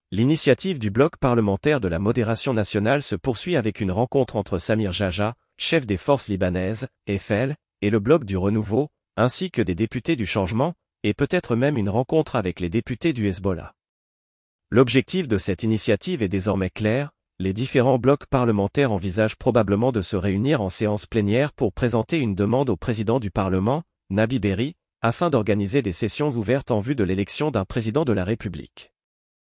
L'initiative du bloc parlementaire de la modération nationale se poursuit avec une rencontre entre Samir Jaja, chef des forces libanaises, FL, et le bloc du renouveau, ainsi que des députés du changement, et peut-être même une rencontre avec les députés du Hezbollah. L'objectif de cette initiative est désormais clair, les différents blocs parlementaires envisagent probablement de se réunir en séance plénière pour présenter une demande au président du Parlement, Nabi Berri, afin d'organiser des sessions ouvertes en vue de l'élection d'un président de la République.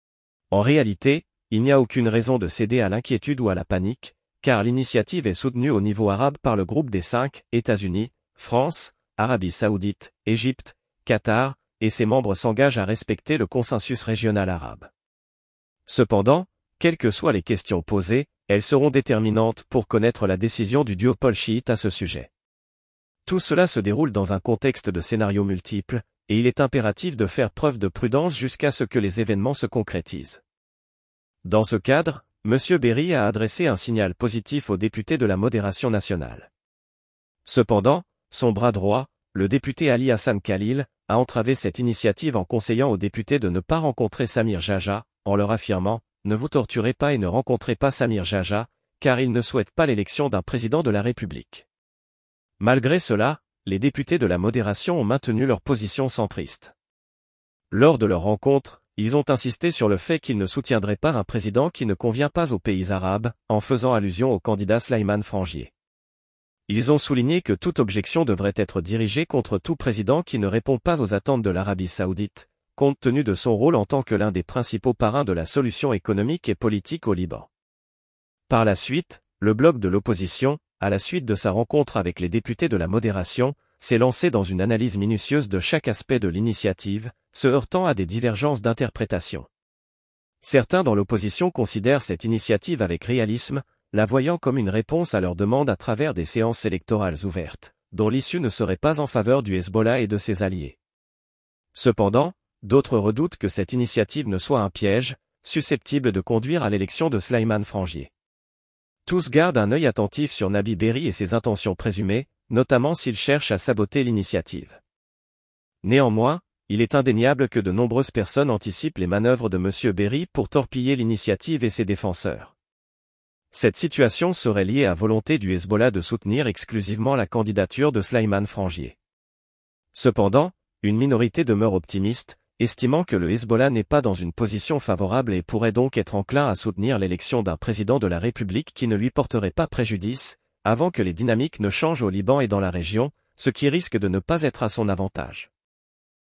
En réalité, il n'y a aucune raison de céder à l'inquiétude ou à la panique, car l'initiative est soutenue au niveau arabe par le groupe des 5, États-Unis, France, Arabie Saoudite, Égypte, Qatar, et ses membres s'engagent à respecter le consensus régional arabe. Cependant, quelles que soient les questions posées, elles seront déterminantes pour connaître la décision du duopole chiite à ce sujet. Tout cela se déroule dans un contexte de scénarios multiples, et il est impératif de faire preuve de prudence jusqu'à ce que les événements se concrétisent. Dans ce cadre, M. Berri a adressé un signal positif aux députés de la modération nationale. Cependant, son bras droit, le député Ali Hassan Khalil, a entravé cette initiative en conseillant aux députés de ne pas rencontrer Samir Jaja, en leur affirmant « Ne vous torturez pas et ne rencontrez pas Samir Jaja, car il ne souhaite pas l'élection d'un président de la République. » Malgré cela, les députés de la modération ont maintenu leur position centriste. Lors de leur rencontre, ils ont insisté sur le fait qu'ils ne soutiendraient pas un président qui ne convient pas aux pays arabes, en faisant allusion au candidat Slimane Frangieh. Ils ont souligné que toute objection devrait être dirigée contre tout président qui ne répond pas aux attentes de l'Arabie saoudite, compte tenu de son rôle en tant que l'un des principaux parrains de la solution économique et politique au Liban. Par la suite, le bloc de l'opposition, à la suite de sa rencontre avec les députés de la modération, s'est lancé dans une analyse minutieuse de chaque aspect de l'initiative, se heurtant à des divergences d'interprétation. Certains dans l'opposition considèrent cette initiative avec réalisme, la voyant comme une réponse à leurs demandes à travers des séances électorales ouvertes, dont l'issue ne serait pas en faveur du Hezbollah et de ses alliés. Cependant, d'autres redoutent que cette initiative ne soit un piège, susceptible de conduire à l'élection de Slimane Frangieh. Tous gardent un œil attentif sur Nabi Berri et ses intentions présumées, notamment s'il cherche à saboter l'initiative. Néanmoins, il est indéniable que de nombreuses personnes anticipent les manœuvres de M. Berri pour torpiller l'initiative et ses défenseurs. Cette situation serait liée à la volonté du Hezbollah de soutenir exclusivement la candidature de Slimane Frangieh. Cependant, une minorité demeure optimiste, estimant que le Hezbollah n'est pas dans une position favorable et pourrait donc être enclin à soutenir l'élection d'un président de la République qui ne lui porterait pas préjudice, avant que les dynamiques ne changent au Liban et dans la région, ce qui risque de ne pas être à son avantage.